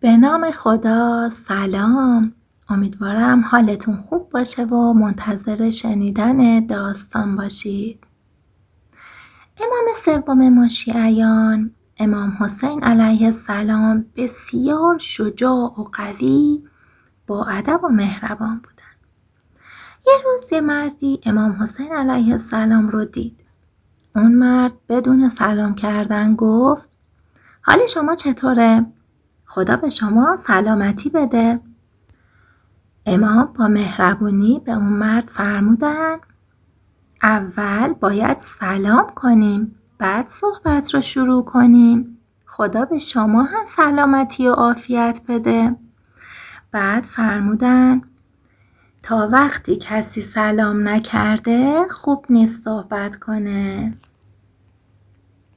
به نام خدا. سلام، امیدوارم حالتون خوب باشه و منتظر شنیدن داستان باشید. امام سوم ماشیعیان، امام حسین علیه السلام، بسیار شجاع و قوی، با ادب و مهربان بودن. یه روز یه مردی امام حسین علیه السلام رو دید. اون مرد بدون سلام کردن گفت: حال شما چطوره؟ خدا به شما سلامتی بده. امام با مهربونی به اون مرد فرمودن: اول باید سلام کنیم، بعد صحبت رو شروع کنیم. خدا به شما هم سلامتی و عافیت بده. بعد فرمودن: تا وقتی کسی سلام نکرده خوب نیست صحبت کنه.